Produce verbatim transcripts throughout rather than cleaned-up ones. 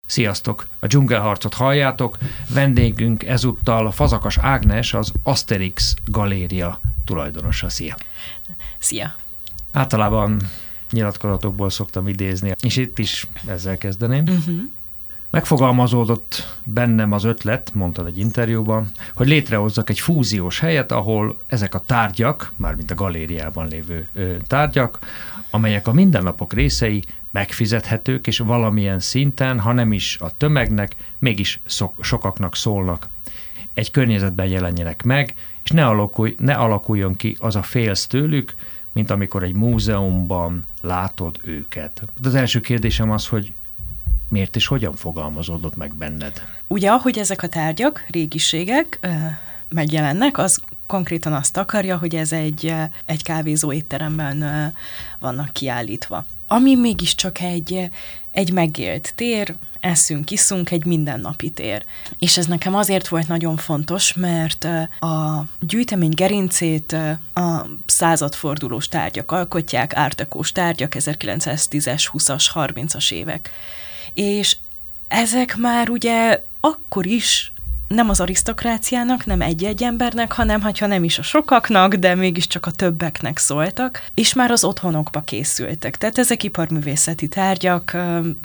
Sziasztok! A Dzsungelharcot halljátok, vendégünk ezúttal Fazakas Ágnes, az Asterix Galéria tulajdonosa. Szia! Szia! Általában nyilatkozatokból szoktam idézni, és itt is ezzel kezdeném. Uh-huh. Megfogalmazódott bennem az ötlet, mondtad egy interjúban, hogy létrehozzak egy fúziós helyet, ahol ezek a tárgyak, mármint a galériában lévő ö, tárgyak, amelyek a mindennapok részei, megfizethetők, és valamilyen szinten, ha nem is a tömegnek, mégis szok, sokaknak szólnak. Egy környezetben jelenjenek meg, és ne, alakulj, ne alakuljon ki az a félsz tőlük, mint amikor egy múzeumban látod őket. Az első kérdésem az, hogy miért és hogyan fogalmazódott meg benned? Ugye, ahogy ezek a tárgyak, régiségek ö, megjelennek, az konkrétan azt akarja, hogy ez egy, egy kávézó étteremben ö, vannak kiállítva. Ami mégiscsak egy, egy megélt tér, eszünk, iszunk, egy mindennapi tér. És ez nekem azért volt nagyon fontos, mert a gyűjtemény gerincét a századfordulós tárgyak alkotják, ártakós tárgyak, ezerkilencszáztízes, húszas, harmincas évek. És ezek már ugye akkor is nem az arisztokráciának, nem egy-egy embernek, hanem ha nem is a sokaknak, de mégiscsak a többeknek szóltak, és már az otthonokba készültek. Tehát ezek iparművészeti tárgyak,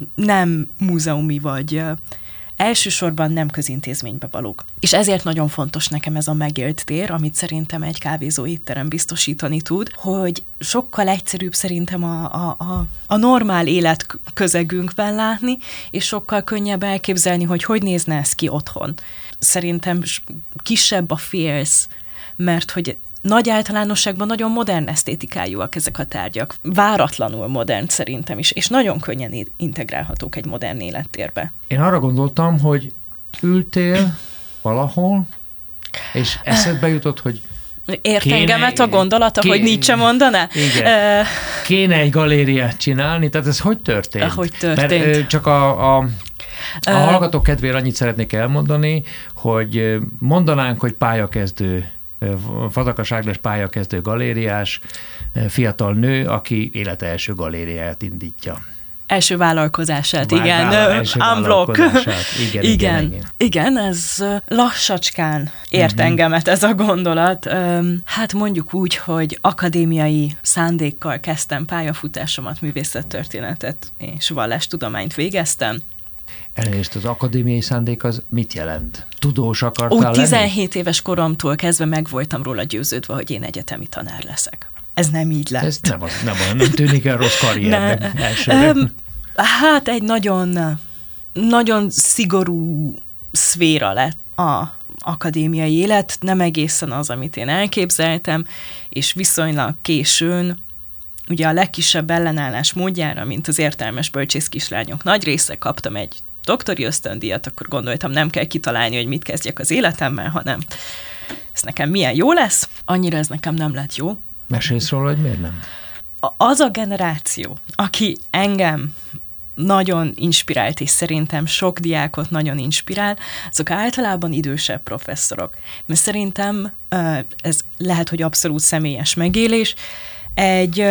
nem múzeumi vagy elsősorban nem közintézménybe valók. És ezért nagyon fontos nekem ez a megélt tér, amit szerintem egy kávézó étterem biztosítani tud, hogy sokkal egyszerűbb szerintem a, a, a, a normál életközegünkben látni, és sokkal könnyebb elképzelni, hogy hogy nézne ez ki otthon. Szerintem kisebb a félsz, mert hogy nagy általánosságban nagyon modern esztétikájúak ezek a tárgyak. Váratlanul modern szerintem is, és nagyon könnyen integrálhatók egy modern élettérbe. Én arra gondoltam, hogy ültél valahol, és eszedbe jutott, hogy ért kéne, engemet a gondolata, kéne, hogy Nietzsche mondaná? Igen. Uh, kéne egy galériát csinálni, tehát ez hogy történt? Ahogy történt. Mert csak a... a A hallgatók kedvére annyit szeretnék elmondani, hogy mondanánk, hogy pályakezdő, Fazakas Ágnes pályakezdő galériás, fiatal nő, aki élete első galériáját indítja. Első vállalkozását, Vár, igen. Első vállalkozását. Igen, igen, igen, igen. Igen, ez lassacskán ért uh-huh. engemet ez a gondolat. Hát mondjuk úgy, hogy akadémiai szándékkal kezdtem pályafutásomat, művészettörténetet és vallástudományt végeztem. Elnézést, az akadémiai szándék az mit jelent? Tudós akartál Úgy lenni? tizenhét éves koromtól kezdve meg voltam róla győződve, hogy én egyetemi tanár leszek. Ez nem így lett. Ez nem, az, nem, az, nem tűnik el rossz karriernek elsőre. Hát egy nagyon, nagyon szigorú szféra lett a akadémiai élet, nem egészen az, amit én elképzeltem, és viszonylag későn, ugye a legkisebb ellenállás módjára, mint az értelmes bölcsész kislányok nagy része, kaptam egy doktori ösztöndíjat, akkor gondoltam, nem kell kitalálni, hogy mit kezdjek az életemmel, hanem ez nekem milyen jó lesz. Annyira ez nekem nem lett jó. Mesélsz róla, hogy miért nem? Az a generáció, aki engem nagyon inspirált, és szerintem sok diákot nagyon inspirál, azok általában idősebb professzorok. Mert szerintem ez lehet, hogy abszolút személyes megélés, egy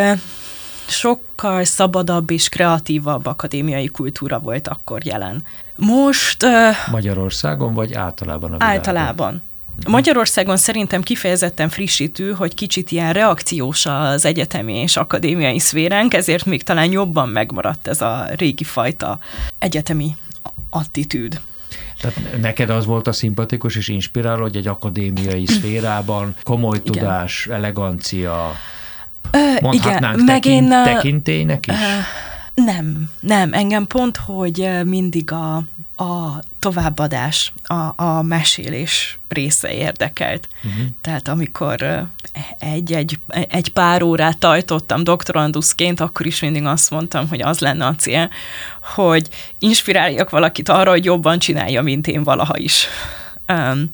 sokkal szabadabb és kreatívabb akadémiai kultúra volt akkor jelen. Most... Magyarországon, vagy általában a világon? Általában. Magyarországon szerintem kifejezetten frissítő, hogy kicsit ilyen reakciós az egyetemi és akadémiai szféránk, ezért még talán jobban megmaradt ez a régi fajta egyetemi attitűd. Tehát neked az volt a szimpatikus és inspiráló, hogy egy akadémiai szférában komoly Igen. tudás, elegancia, Ö, mondhatnánk igen, meg tekint, én, tekintélynek is? Ö, nem, nem. Engem pont, hogy mindig a, a továbbadás, a, a mesélés része érdekelt. Uh-huh. Tehát amikor egy-egy egy pár órát tajtottam doktoranduszként, akkor is mindig azt mondtam, hogy az lenne a cél, hogy inspiráljak valakit arra, hogy jobban csinálja, mint én valaha is. Um,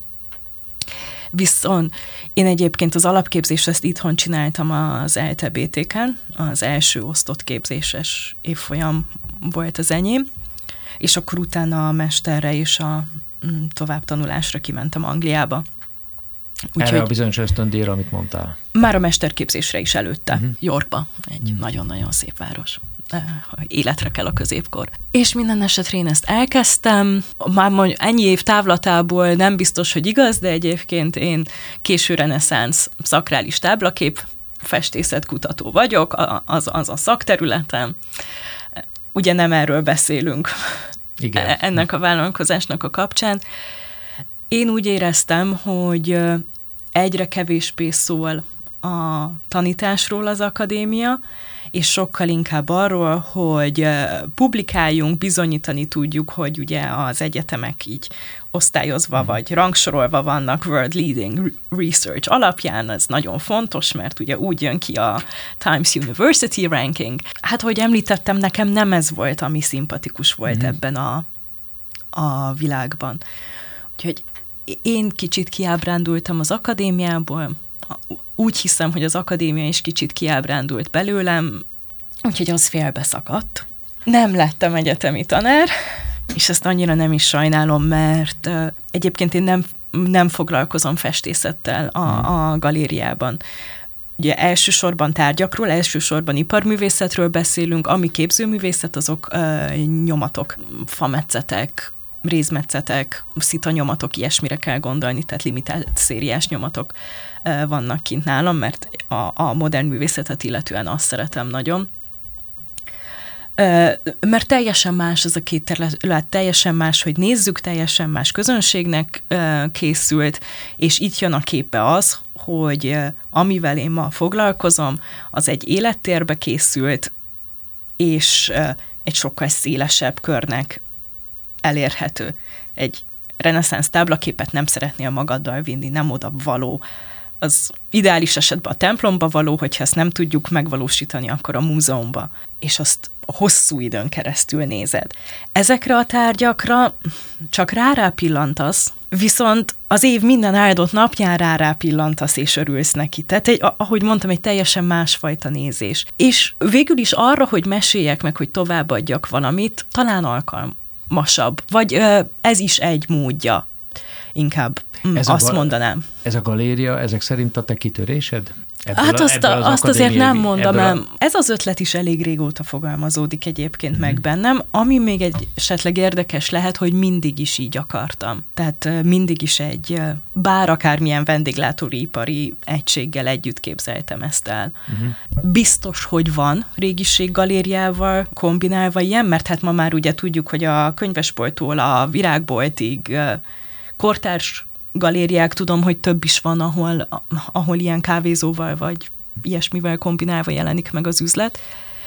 Viszont én egyébként az alapképzést ezt itthon csináltam az é té bé té ká-n, az első osztott képzéses évfolyam volt az enyém, és akkor utána a mesterre és a továbbtanulásra kimentem Angliába. Úgy, erre a bizonyos ösztöndíjra, amit mondtál? Már a mesterképzésre is előtte, uh-huh. Yorkba, egy uh-huh. nagyon-nagyon szép város. életre kell a középkor. És minden esetre én ezt elkezdtem, már mondjuk ennyi év távlatából nem biztos, hogy igaz, de egyébként én késő reneszánsz szakrális táblakép festészetkutató vagyok, az, az a szakterületem. Ugye nem erről beszélünk. Igen. Ennek a vállalkozásnak a kapcsán. Én úgy éreztem, hogy egyre kevésbé szól a tanításról az akadémia, és sokkal inkább arról, hogy publikáljunk, bizonyítani tudjuk, hogy ugye az egyetemek így osztályozva vagy rangsorolva vannak World Leading Research alapján, ez nagyon fontos, mert ugye úgy jön ki a Times University Ranking. Hát, hogy említettem, nekem nem ez volt, ami szimpatikus volt mm. ebben a, a világban. Úgyhogy én kicsit kiábrándultam az akadémiából, úgy hiszem, hogy az akadémia is kicsit kiábrándult belőlem, úgyhogy az félbeszakadt. Nem lettem egyetemi tanár, és ezt annyira nem is sajnálom, mert uh, egyébként én nem, nem foglalkozom festészettel a, a galériában. Ugye elsősorban tárgyakról, elsősorban iparművészetről beszélünk, ami képzőművészet, azok uh, nyomatok, fametszetek, rézmetszetek, szitanyomatok, ilyesmire kell gondolni, tehát limitált szériás nyomatok uh, vannak kint nálam, mert a, a modern művészetet illetően azt szeretem nagyon. Uh, mert teljesen más ez a két terület, teljesen más, hogy nézzük, teljesen más közönségnek uh, készült, és itt jön a képbe az, hogy uh, amivel én ma foglalkozom, az egy élettérbe készült, és uh, egy sokkal szélesebb körnek elérhető. Egy reneszánsz táblaképet nem szeretnél magaddal vinni, nem oda való. Az ideális esetben a templomba való, hogyha ezt nem tudjuk megvalósítani, akkor a múzeumba. És azt hosszú időn keresztül nézed. Ezekre a tárgyakra csak rá-rá pillantasz, viszont az év minden áldott napján rá-rá pillantasz, és örülsz neki. Tehát, egy, ahogy mondtam, egy teljesen másfajta nézés. És végül is arra, hogy meséljek meg, hogy továbbadjak valamit, talán alkalmasabb. Vagy ö, ez is egy módja, inkább ez azt a, mondanám. Ez a galéria, ezek szerint a te kitörésed? Ebből hát a, azt, a, az azt azért nem mondom el. A... Ez az ötlet is elég régóta fogalmazódik egyébként mm-hmm. meg bennem. Ami még egy esetleg érdekes lehet, hogy mindig is így akartam. Tehát mindig is egy, bár akármilyen vendéglátóipari egységgel együtt képzeltem ezt el. Mm-hmm. Biztos, hogy van régiséggalériával kombinálva ilyen, mert hát ma már ugye tudjuk, hogy a könyvesbolttól a virágboltig kortárs galériák, tudom, hogy több is van, ahol, ahol ilyen kávézóval vagy ilyesmivel kombinálva jelenik meg az üzlet.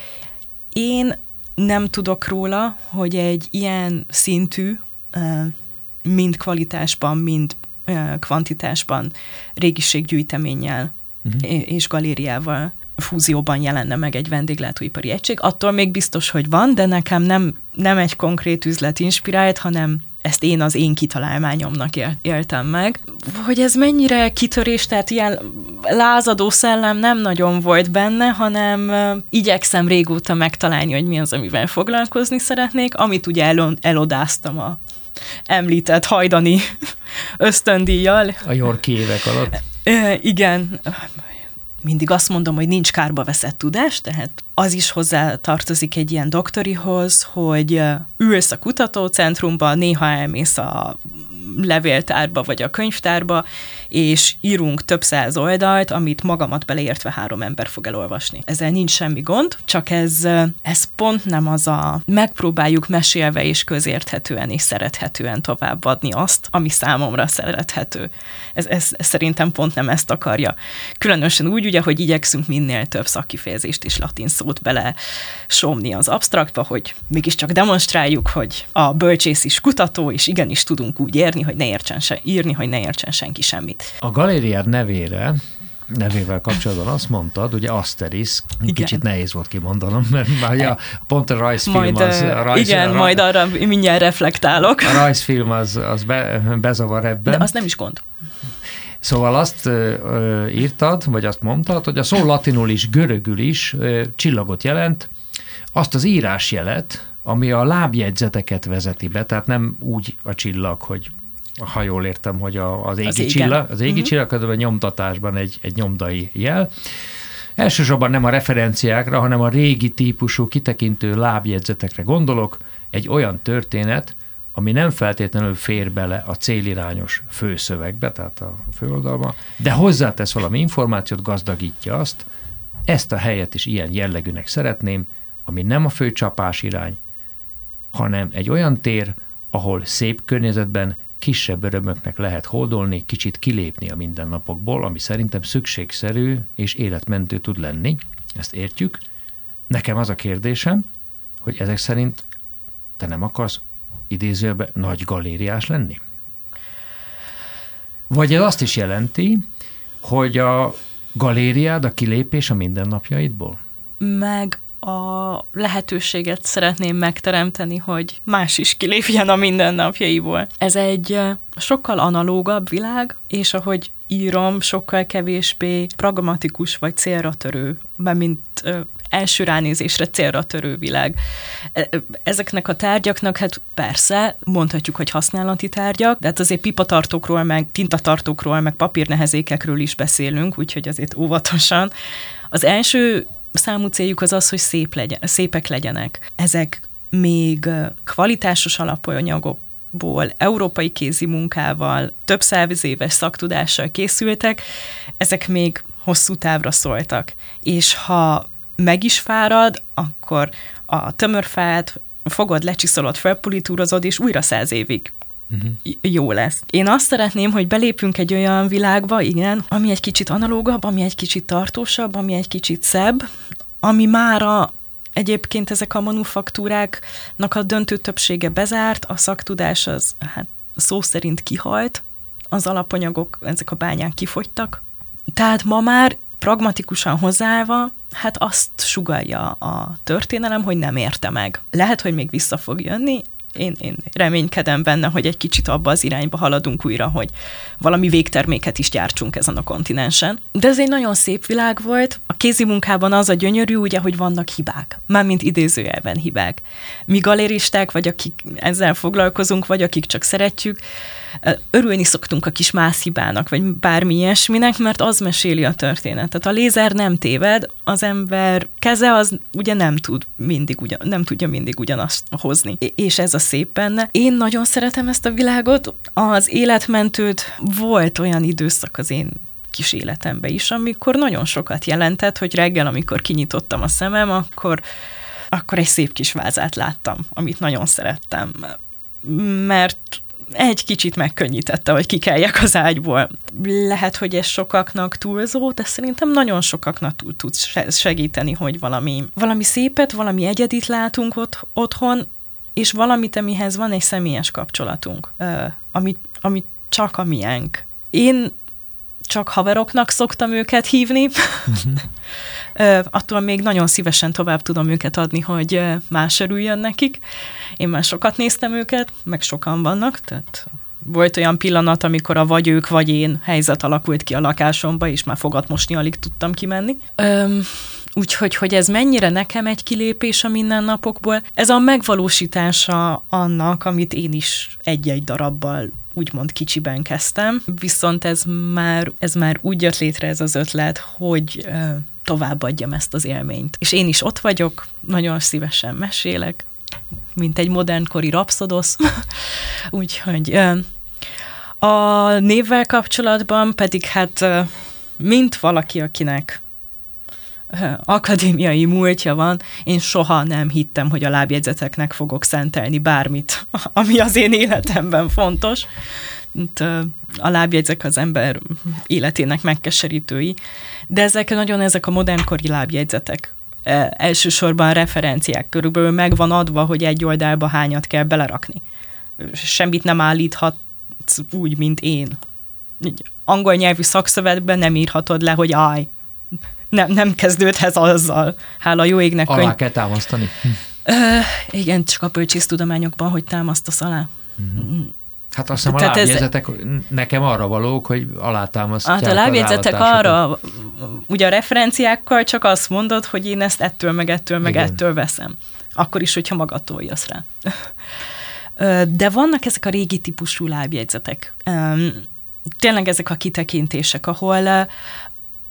Én nem tudok róla, hogy egy ilyen szintű, mind kvalitásban, mind kvantitásban régiséggyűjteménnyel uh-huh. és galériával fúzióban jelenne meg egy vendéglátóipari egység. Attól még biztos, hogy van, de nekem nem, nem egy konkrét üzlet inspirált, hanem ezt én az én kitalálmányomnak éltem meg. Hogy ez mennyire kitörés, tehát ilyen lázadó szellem nem nagyon volt benne, hanem igyekszem régóta megtalálni, hogy mi az, amivel foglalkozni szeretnék, amit ugye elodáztam a említett hajdani ösztöndíjjal. A York évek alatt. Igen. Mindig azt mondom, hogy nincs kárba veszett tudás, tehát az is hozzá tartozik egy ilyen doktorihoz, hogy ülsz a kutatócentrumban, néha elmész a levéltárba vagy a könyvtárba, és írunk több száz oldalt, amit magamat beleértve három ember fog elolvasni. Ezzel nincs semmi gond, csak ez, ez pont nem az a megpróbáljuk mesélve és közérthetően és szerethetően továbbadni azt, ami számomra szerethető. Ez, ez, ez szerintem pont nem ezt akarja. Különösen úgy, ugye, hogy igyekszünk minél több szakkifejezést és latin szót bele somni az absztraktba, hogy mégiscsak demonstráljuk, hogy a bölcsész is kutató, és igenis tudunk úgy érni, hogy ne értsen se, írni, hogy ne értsen senki semmit. A galériád nevére, nevével kapcsolatban azt mondtad, ugye Asterisk, igen. Kicsit nehéz volt kimondanom, mert már a, pont a rajzfilm majd, az... A rajz, igen, a, majd arra mindjárt reflektálok. A rajzfilm az, az be, bezavar ebben. De az nem is gond. Szóval azt ö, írtad, vagy azt mondtad, hogy a szó latinul is, görögül is ö, csillagot jelent, azt az írásjelet, ami a lábjegyzeteket vezeti be, tehát nem úgy a csillag, hogy ha jól értem, hogy a, az égi az csillag, az égi uh-huh. csillag, hanem a nyomtatásban egy, egy nyomdai jel. Elsősorban nem a referenciákra, hanem a régi típusú kitekintő lábjegyzetekre gondolok, egy olyan történet, ami nem feltétlenül fér bele a célirányos főszövegbe, tehát a főoldalba, de hozzátesz valami információt, gazdagítja azt, ezt a helyet is ilyen jellegűnek szeretném, ami nem a fő csapás irány, hanem egy olyan tér, ahol szép környezetben kisebb örömöknek lehet hódolni, kicsit kilépni a mindennapokból, ami szerintem szükségszerű és életmentő tud lenni. Ezt értjük. Nekem az a kérdésem, hogy ezek szerint te nem akarsz idézőjelben nagy galériás lenni? Vagy ez azt is jelenti, hogy a galériád a kilépés a mindennapjaidból? Meg a lehetőséget szeretném megteremteni, hogy más is kilépjen a mindennapjaiból. Ez egy sokkal analógabb világ, és ahogy írom, sokkal kevésbé pragmatikus vagy célra törő, mint első ránézésre célra törő világ. Ezeknek a tárgyaknak, hát persze, mondhatjuk, hogy használati tárgyak, de hát azért pipatartókról, meg tintatartókról, meg papírnehezékekről is beszélünk, úgyhogy azért óvatosan. Az első számú céljuk az az, hogy szép legyen, szépek legyenek. Ezek még kvalitásos alapanyagokból, európai kézi munkával, több száz éves szaktudással készültek, ezek még hosszú távra szóltak. És ha meg is fárad, akkor a tömörfát fogod, lecsiszolod, felpolitúrozod, és újra száz évig uh-huh. jó lesz. Én azt szeretném, hogy belépünk egy olyan világba, igen, ami egy kicsit analógabb, ami egy kicsit tartósabb, ami egy kicsit szebb, ami mára egyébként ezek a manufaktúráknak a döntő többsége bezárt, a szaktudás az hát szó szerint kihalt, az alapanyagok, ezek a bányák kifogytak. Tehát ma már pragmatikusan hozzáállva, hát azt sugallja a történelem, hogy nem érte meg. Lehet, hogy még vissza fog jönni, Én, én reménykedem benne, hogy egy kicsit abba az irányba haladunk újra, hogy valami végterméket is gyártsunk ezen a kontinensen. De ez egy nagyon szép világ volt. A kézimunkában az a gyönyörű, ugye, hogy vannak hibák. Mármint idézőjelben hibák. Mi galéristák, vagy akik ezzel foglalkozunk, vagy akik csak szeretjük, örülni szoktunk a kis mászhibának, vagy bármi ilyesminek, mert az meséli a történetet. A lézer nem téved, az ember keze az ugye nem tud mindig ugyan, nem tudja mindig ugyanazt hozni. És ez a szép benne. Én nagyon szeretem ezt a világot. Az életmentőt volt olyan időszak az én kis életemben is, amikor nagyon sokat jelentett, hogy reggel, amikor kinyitottam a szemem, akkor, akkor egy szép kis vázát láttam, amit nagyon szerettem. Mert egy kicsit megkönnyítette, hogy kikeljek az ágyból. Lehet, hogy ez sokaknak túlzó, de szerintem nagyon sokaknak túl tud segíteni, hogy valami, valami szépet, valami egyedit látunk ott, otthon, és valamit, amihez van egy személyes kapcsolatunk, amit, amit csak a miénk. Én csak haveroknak szoktam őket hívni, uh-huh. attól még nagyon szívesen tovább tudom őket adni, hogy más örüljön nekik. Én már sokat néztem őket, meg sokan vannak, tehát volt olyan pillanat, amikor a vagy ők, vagy én helyzet alakult ki a lakásomba, és már fogat mosni alig tudtam kimenni. Um, Úgyhogy, hogy ez mennyire nekem egy kilépés a mindennapokból, ez a megvalósítása annak, amit én is egy-egy darabbal úgymond kicsiben kezdtem, viszont ez már, ez már úgy jött létre ez az ötlet, hogy uh, továbbadjam ezt az élményt. És én is ott vagyok, nagyon szívesen mesélek, mint egy modernkori rapszodosz. Úgyhogy uh, a névvel kapcsolatban pedig hát uh, mint valaki, akinek akadémiai múltja van, én soha nem hittem, hogy a lábjegyzeteknek fogok szentelni bármit, ami az én életemben fontos. A lábjegyzek az ember életének megkeserítői, de ezek nagyon ezek a modernkori lábjegyzetek. Elsősorban referenciák, körülbelül meg van adva, hogy egy oldalba hányat kell belerakni. Semmit nem állíthat úgy, mint én. Angol nyelvű szakszövetben nem írhatod le, hogy állj. Nem, nem kezdődhet azzal. Hála jó égnek. Alá könyv... kell támasztani. Ö, igen, csak a bölcsésztudományokban, hogy támasztasz alá. Mm-hmm. Hát azt hiszem a lábjegyzetek ez... nekem arra valók, hogy alátámasztják. Hát a lábjegyzetek arra, ugye a referenciákkal csak azt mondod, hogy én ezt ettől, meg ettől, meg igen. ettől veszem. Akkor is, hogyha magadtól jössz rá. De vannak ezek a régi típusú lábjegyzetek. Tényleg ezek a kitekintések, ahol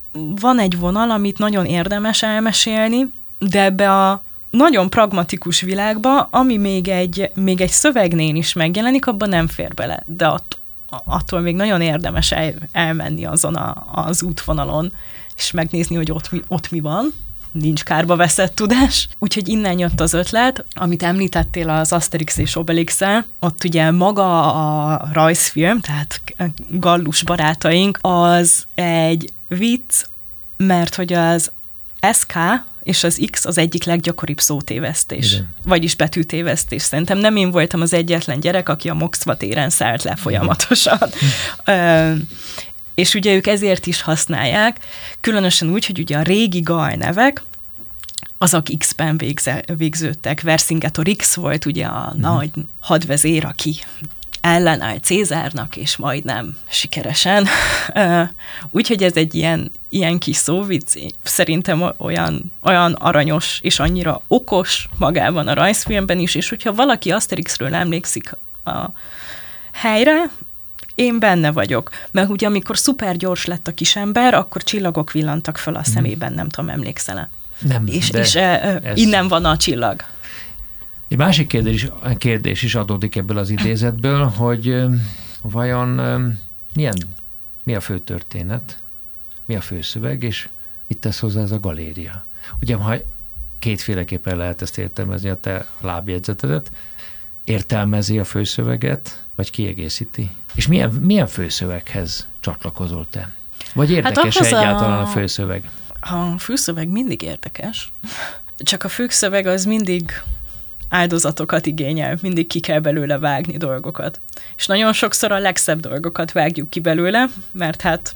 van egy vonal, amit nagyon érdemes elmesélni, de ebbe a nagyon pragmatikus világba, ami még egy, még egy szövegnél is megjelenik, abban nem fér bele. De att, attól még nagyon érdemes el, elmenni azon a, az útvonalon, és megnézni, hogy ott mi, ott mi van. Nincs kárba veszett tudás. Úgyhogy innen jött az ötlet, amit említettél az Asterix és Obelix-el. Ott ugye maga a rajzfilm, tehát Gallus barátaink, az egy vicc, mert hogy az es ká és az X az egyik leggyakoribb szótévesztés. Igen. Vagyis betűtévesztés. Szerintem nem én voltam az egyetlen gyerek, aki a Moszkva téren szállt le folyamatosan. Ö, és ugye ők ezért is használják, különösen úgy, hogy ugye a régi gal nevek, azok X-ben végze, végződtek. Vercingetorix volt ugye a mm. nagy hadvezér, aki ellenáll Cézárnak, és majdnem sikeresen. Úgyhogy ez egy ilyen, ilyen kis szóvic, szerintem olyan, olyan aranyos, és annyira okos magában a rajzfilmben is, és hogyha valaki Asterixről emlékszik a helyre, én benne vagyok. Mert ugye amikor szuper gyors lett a kisember, akkor csillagok villantak föl a szemében, nem tudom, emlékszel-e? Nem, és, és ez... innen van a csillag. Egy másik kérdés, kérdés is adódik ebből az idézetből, hogy vajon milyen, mi a fő történet, mi a főszöveg, és mit tesz hozzá ez a galéria. Ugye, ha kétféleképpen lehet ezt értelmezni, a te lábjegyzetedet, értelmezi a főszöveget, vagy kiegészíti? És milyen, milyen főszöveghez csatlakozol te? Vagy érdekes hát egyáltalán a... a főszöveg? A főszöveg mindig érdekes, csak a főszöveg az mindig áldozatokat igényel, mindig ki kell belőle vágni dolgokat. És nagyon sokszor a legszebb dolgokat vágjuk ki belőle, mert hát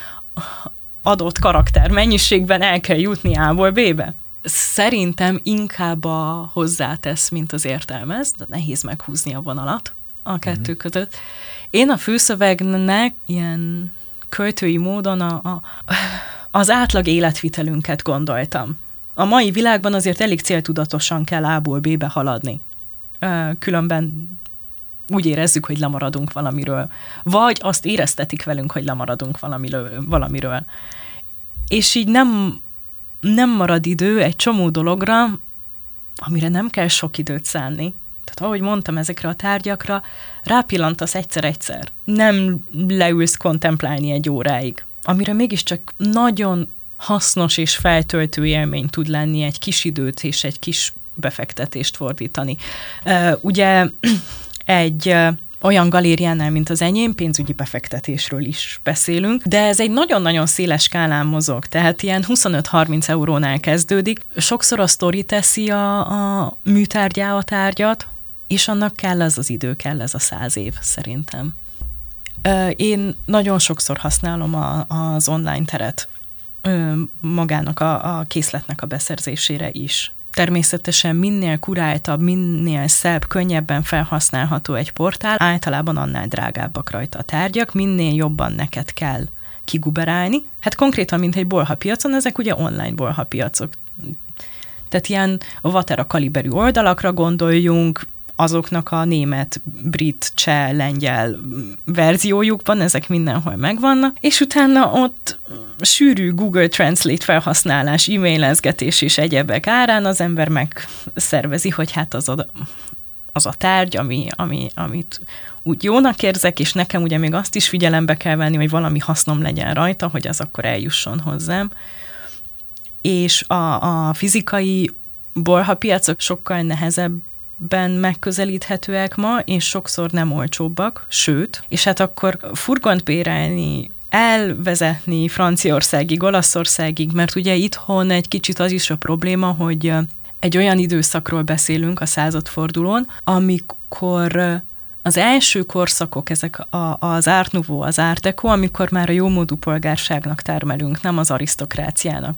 adott karakter mennyiségben el kell jutni A-ból B-be. Szerintem inkább a hozzátesz, mint az értelmez, de nehéz meghúzni a vonalat a kettő mm. között. Én a főszövegnek ilyen költői módon a, a, az átlag életvitelünket gondoltam. A mai világban azért elég céltudatosan kell A-ból B-be haladni. Különben úgy érezzük, hogy lemaradunk valamiről. Vagy azt éreztetik velünk, hogy lemaradunk valamiről. valamiről. És így nem, nem marad idő egy csomó dologra, amire nem kell sok időt szánni. Tehát ahogy mondtam, ezekre a tárgyakra rápillantasz egyszer-egyszer. Nem leülsz kontemplálni egy óráig. Amire mégiscsak nagyon hasznos és feltöltő élmény tud lenni egy kis időt és egy kis befektetést fordítani. Uh, ugye egy uh, olyan galériánál, mint az enyém, pénzügyi befektetésről is beszélünk, de ez egy nagyon-nagyon széles skálán mozog, tehát ilyen huszonöt-harminc eurónál kezdődik. Sokszor a sztori teszi a, a műtárgyá a tárgyat, és annak kell ez az idő, kell ez a száz év szerintem. Uh, én nagyon sokszor használom a, az online teret magának a, a készletnek a beszerzésére is. Természetesen minél kuráltabb, minél szebb, könnyebben felhasználható egy portál, általában annál drágábbak rajta a tárgyak, minél jobban neked kell kiguberálni. Hát konkrétan, mint egy bolhapiacon, ezek ugye online bolhapiacok. Tehát ilyen Vatera kaliberű oldalakra gondoljunk, azoknak a német, brit, cseh, lengyel verziójukban, ezek mindenhol megvannak, és utána ott sűrű Google Translate felhasználás, e-mailezgetés és egyebek árán az ember megszervezi, hogy hát az a, az a tárgy, ami, ami, amit úgy jónak érzek, és nekem ugye még azt is figyelembe kell venni, hogy valami hasznom legyen rajta, hogy az akkor eljusson hozzám. És a, a fizikai bolhapiacok sokkal nehezebb ben megközelíthetőek ma, és sokszor nem olcsóbbak, sőt, és hát akkor furgont bérelni, elvezetni Franciaországig, Olaszországig, mert ugye itthon egy kicsit az is a probléma, hogy egy olyan időszakról beszélünk a századfordulón, amikor az első korszakok, ezek a, az Art Nouveau, az Art Deco, amikor már a jómódú polgárságnak termelünk, nem az arisztokráciának.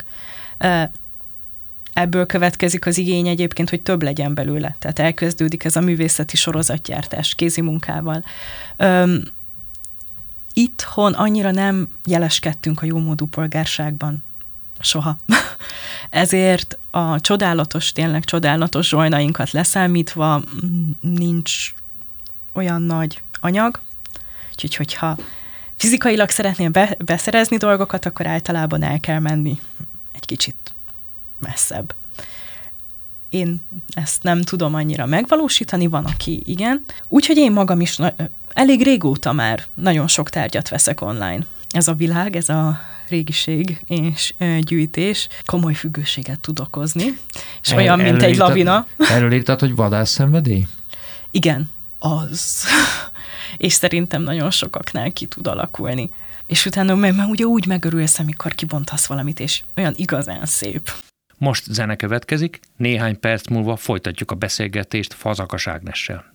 Ebből következik az igény egyébként, hogy több legyen belőle. Tehát elkezdődik ez a művészeti sorozatgyártás kézi munkával. Öm, itthon annyira nem jeleskedtünk a jómódú polgárságban. Soha. Ezért a csodálatos, tényleg csodálatos zsolnainkat leszámítva nincs olyan nagy anyag. Úgyhogy, hogyha fizikailag szeretnél be, beszerezni dolgokat, akkor általában el kell menni egy kicsit messzebb. Én ezt nem tudom annyira megvalósítani, van, aki igen. Úgyhogy én magam is na- elég régóta már nagyon sok tárgyat veszek online. Ez a világ, ez a régiség és ö, gyűjtés komoly függőséget tud okozni, és El, olyan, mint egy írtad, lavina. Erről írtad, hogy vadászszenvedély? Igen, az. És szerintem nagyon sokaknál ki tud alakulni. És utána meg, meg ugye úgy megörülsz, amikor kibontasz valamit, és olyan igazán szép. Most zene következik, néhány perc múlva folytatjuk a beszélgetést Fazakas Ágnessel.